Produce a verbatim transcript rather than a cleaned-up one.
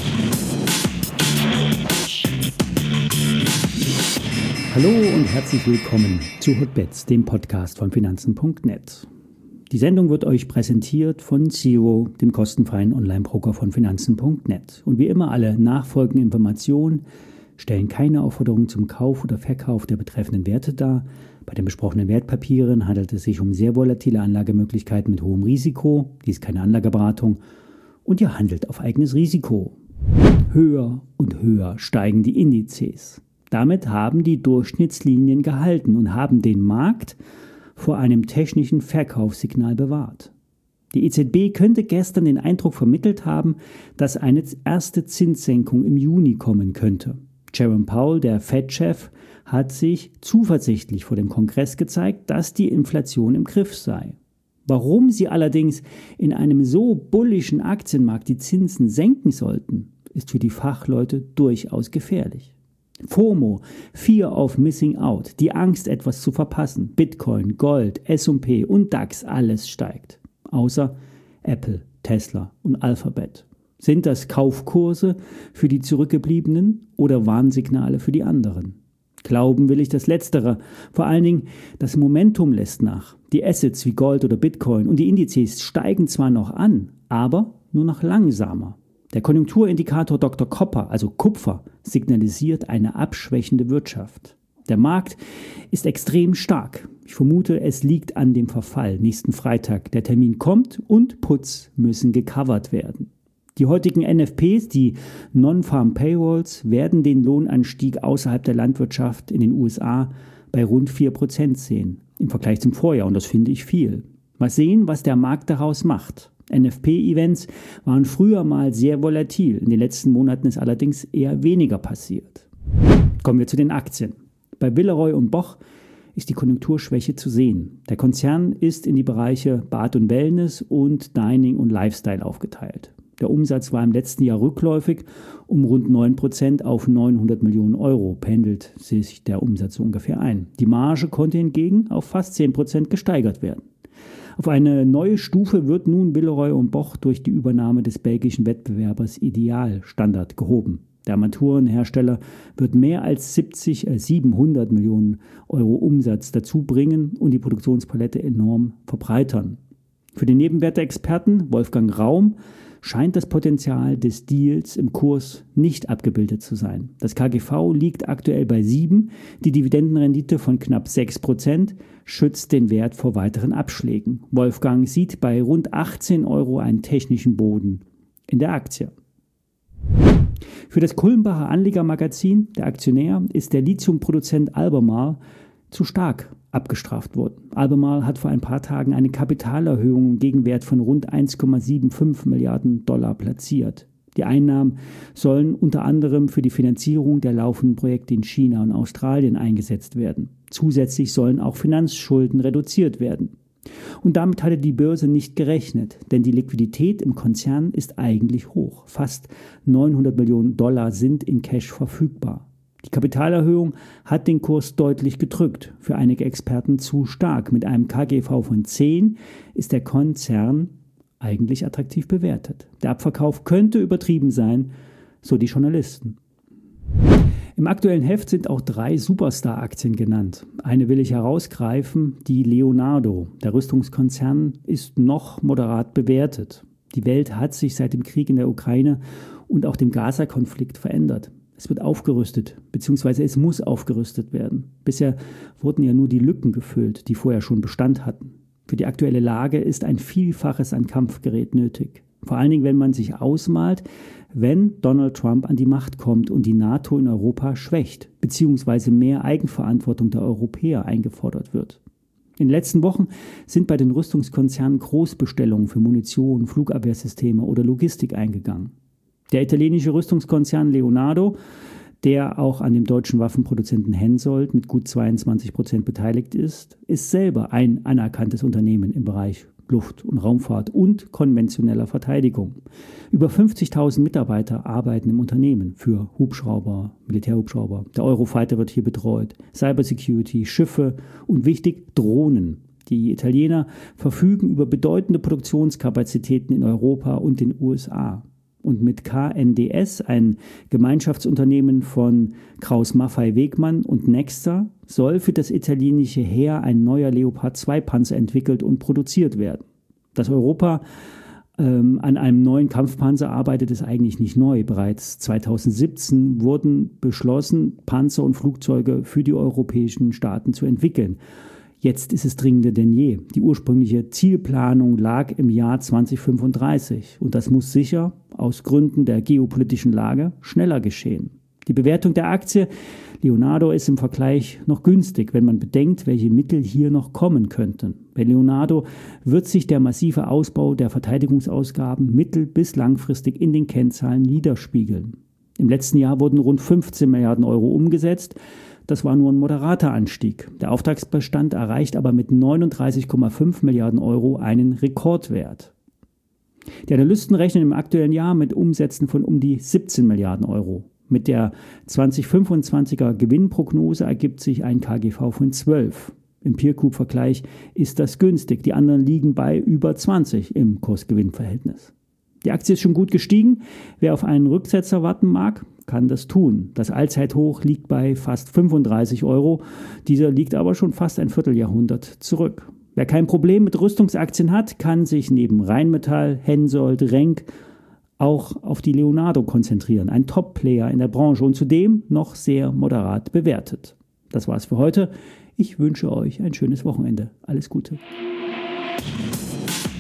Hallo und herzlich willkommen zu Hotbets, dem Podcast von Finanzen punkt net. Die Sendung wird euch präsentiert von Zero, dem kostenfreien Online-Broker von Finanzen punkt net. Und wie immer alle nachfolgenden Informationen stellen keine Aufforderung zum Kauf oder Verkauf der betreffenden Werte dar. Bei den besprochenen Wertpapieren handelt es sich um sehr volatile Anlagemöglichkeiten mit hohem Risiko. Dies ist keine Anlageberatung und ihr handelt auf eigenes Risiko. Höher und höher steigen die Indizes. Damit haben die Durchschnittslinien gehalten und haben den Markt vor einem technischen Verkaufssignal bewahrt. Die E Z B könnte gestern den Eindruck vermittelt haben, dass eine erste Zinssenkung im Juni kommen könnte. Jerome Powell, der Fed-Chef, hat sich zuversichtlich vor dem Kongress gezeigt, dass die Inflation im Griff sei. Warum sie allerdings in einem so bullischen Aktienmarkt die Zinsen senken sollten, ist für die Fachleute durchaus gefährlich. FOMO, Fear of Missing Out, die Angst, etwas zu verpassen. Bitcoin, Gold, S und P und DAX, alles steigt. Außer Apple, Tesla und Alphabet. Sind das Kaufkurse für die Zurückgebliebenen oder Warnsignale für die anderen? Glauben will ich das Letztere. Vor allen Dingen, das Momentum lässt nach. Die Assets wie Gold oder Bitcoin und die Indizes steigen zwar noch an, aber nur noch langsamer. Der Konjunkturindikator Doktor Copper, also Kupfer, signalisiert eine abschwächende Wirtschaft. Der Markt ist extrem stark. Ich vermute, es liegt an dem Verfall nächsten Freitag. Der Termin kommt und Puts müssen gecovert werden. Die heutigen N F Ps, die Non-Farm Payrolls, werden den Lohnanstieg außerhalb der Landwirtschaft in den U S A bei rund vier Prozent sehen, im Vergleich zum Vorjahr, und das finde ich viel. Mal sehen, was der Markt daraus macht. N F P-Events waren früher mal sehr volatil. In den letzten Monaten ist allerdings eher weniger passiert. Kommen wir zu den Aktien. Bei Villeroy und Boch ist die Konjunkturschwäche zu sehen. Der Konzern ist in die Bereiche Bad und Wellness und Dining und Lifestyle aufgeteilt. Der Umsatz war im letzten Jahr rückläufig um rund neun Prozent auf neunhundert Millionen Euro, pendelt sich der Umsatz so ungefähr ein. Die Marge konnte hingegen auf fast zehn Prozent gesteigert werden. Auf eine neue Stufe wird nun Villeroy und Boch durch die Übernahme des belgischen Wettbewerbers Ideal Standard gehoben. Der Armaturenhersteller wird mehr als siebzig, äh, siebenhundert Millionen Euro Umsatz dazu bringen und die Produktionspalette enorm verbreitern. Für den Nebenwerteexperten Wolfgang Raum scheint das Potenzial des Deals im Kurs nicht abgebildet zu sein. Das K G V liegt aktuell bei sieben, die Dividendenrendite von knapp sechs Prozent schützt den Wert vor weiteren Abschlägen. Wolfgang sieht bei rund achtzehn Euro einen technischen Boden in der Aktie. Für das Kulmbacher Anlegermagazin, der Aktionär, ist der Lithiumproduzent Albemarle zu stark abgestraft worden. Albemarle hat vor ein paar Tagen eine Kapitalerhöhung im Gegenwert von rund eins Komma fünfundsiebzig Milliarden Dollar platziert. Die Einnahmen sollen unter anderem für die Finanzierung der laufenden Projekte in China und Australien eingesetzt werden. Zusätzlich sollen auch Finanzschulden reduziert werden. Und damit hatte die Börse nicht gerechnet, denn die Liquidität im Konzern ist eigentlich hoch. Fast neunhundert Millionen Dollar sind in Cash verfügbar. Die Kapitalerhöhung hat den Kurs deutlich gedrückt, für einige Experten zu stark. Mit einem K G V von zehn ist der Konzern eigentlich attraktiv bewertet. Der Abverkauf könnte übertrieben sein, so die Journalisten. Im aktuellen Heft sind auch drei Superstar-Aktien genannt. Eine will ich herausgreifen, die Leonardo. Der Rüstungskonzern ist noch moderat bewertet. Die Welt hat sich seit dem Krieg in der Ukraine und auch dem Gaza-Konflikt verändert. Es wird aufgerüstet, beziehungsweise es muss aufgerüstet werden. Bisher wurden ja nur die Lücken gefüllt, die vorher schon Bestand hatten. Für die aktuelle Lage ist ein Vielfaches an Kampfgerät nötig. Vor allen Dingen, wenn man sich ausmalt, wenn Donald Trump an die Macht kommt und die NATO in Europa schwächt, beziehungsweise mehr Eigenverantwortung der Europäer eingefordert wird. In den letzten Wochen sind bei den Rüstungskonzernen Großbestellungen für Munition, Flugabwehrsysteme oder Logistik eingegangen. Der italienische Rüstungskonzern Leonardo, der auch an dem deutschen Waffenproduzenten Hensoldt mit gut zweiundzwanzig Prozent beteiligt ist, ist selber ein anerkanntes Unternehmen im Bereich Luft- und Raumfahrt und konventioneller Verteidigung. Über fünfzigtausend Mitarbeiter arbeiten im Unternehmen für Hubschrauber, Militärhubschrauber. Der Eurofighter wird hier betreut, Cybersecurity, Schiffe und wichtig Drohnen. Die Italiener verfügen über bedeutende Produktionskapazitäten in Europa und den U S A. Und mit K N D S, ein Gemeinschaftsunternehmen von Krauss Maffei Wegmann und Nexter, soll für das italienische Heer ein neuer Leopard zwei Panzer entwickelt und produziert werden. Dass Europa ähm, an einem neuen Kampfpanzer arbeitet, ist eigentlich nicht neu. Bereits zweitausendsiebzehn wurden beschlossen, Panzer und Flugzeuge für die europäischen Staaten zu entwickeln. Jetzt ist es dringender denn je. Die ursprüngliche Zielplanung lag im Jahr zweitausendfünfunddreißig und das muss sicher aus Gründen der geopolitischen Lage schneller geschehen. Die Bewertung der Aktie Leonardo ist im Vergleich noch günstig, wenn man bedenkt, welche Mittel hier noch kommen könnten. Bei Leonardo wird sich der massive Ausbau der Verteidigungsausgaben mittel- bis langfristig in den Kennzahlen niederspiegeln. Im letzten Jahr wurden rund fünfzehn Milliarden Euro umgesetzt. Das war nur ein moderater Anstieg. Der Auftragsbestand erreicht aber mit neununddreißig Komma fünf Milliarden Euro einen Rekordwert. Die Analysten rechnen im aktuellen Jahr mit Umsätzen von um die siebzehn Milliarden Euro. Mit der zweitausendfünfundzwanziger Gewinnprognose ergibt sich ein K G V von zwölf. Im Peer-Group-Vergleich ist das günstig. Die anderen liegen bei über zwanzig im Kurs-Gewinn-Verhältnis. Die Aktie ist schon gut gestiegen. Wer auf einen Rücksetzer warten mag, kann das tun. Das Allzeithoch liegt bei fast fünfunddreißig Euro. Dieser liegt aber schon fast ein Vierteljahrhundert zurück. Wer kein Problem mit Rüstungsaktien hat, kann sich neben Rheinmetall, Hensoldt, Renk auch auf die Leonardo konzentrieren. Ein Top-Player in der Branche und zudem noch sehr moderat bewertet. Das war's für heute. Ich wünsche euch ein schönes Wochenende. Alles Gute.